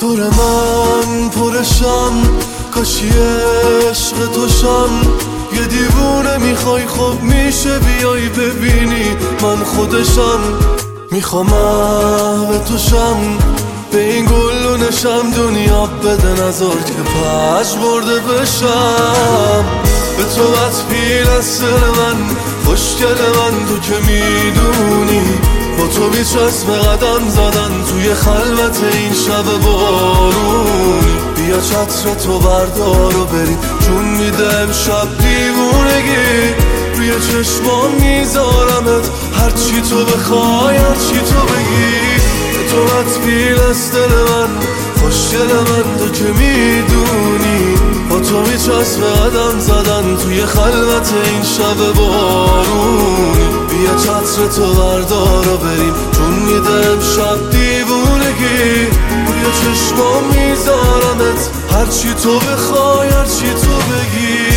موتور من پرشم، کاشی عشق توشم. یه دیوونه میخوای خب میشه بیای ببینی من خودشم. میخوام محو توشم، به این گلونشم دنیا بده نذار که پش برده بشم. به تو پیل از دل من، خوشگل من تو که میدونی. با تو میچسب قدم زدن توی خلوت این شب بارونی. بیا چتر تو بردار و بریم چون میده امشب دیوونگی. روی چشمام میذارمت هرچی تو بخوای هرچی تو بگی. تو پیل از دل من، خوشگل من تو که میدونی. با تو میچسب قدم زدن توی خلوت این شب بارونی. بیا چتر تو بردار و بریم چون میده امشب دیوونگی. روی چشمام میذارمت هرچی تو بخوای هرچی تو بگی.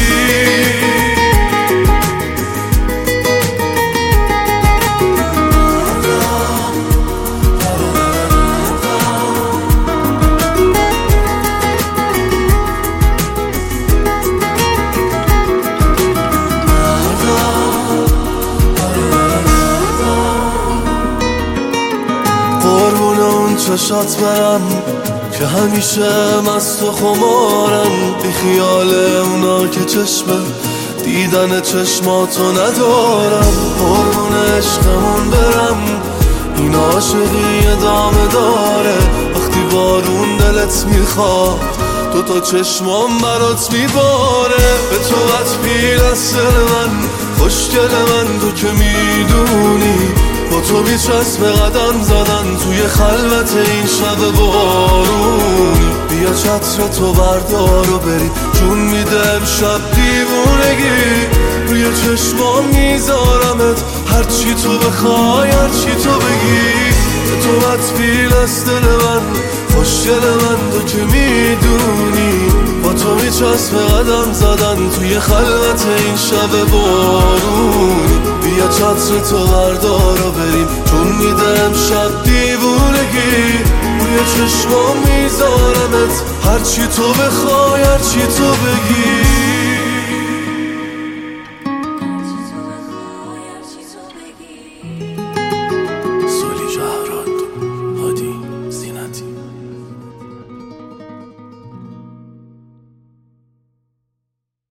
چشات برم که همیشه مست و خمارن. بی خیال اونا که چشم دیدن چشماتو ندارم. قربون عشقمون برم، این عاشقی ادامه داره. وقتی بارون دلت میخواد تو تا چشمام برات میباره. به تو پیل از دل من، خوشگل من تو که میدونی. با تو میچسب قدم زدن توی خلوت این شب بارونی. بیا چتر تو بردار و بریم چون میده امشب دیوونگی. روی چشمام میذارمت هرچی تو بخوای هرچی تو بگی. تو پیل از دل من، خوشگل من تو که میدونی. با تو میچسب قدم زدن توی خلوت این شب بارونی. بیا چتر تو بردار و بریم چون میده امشب دیوونگی. روی چشمام میذارمت هرچی تو بخوای هرچی تو بگی.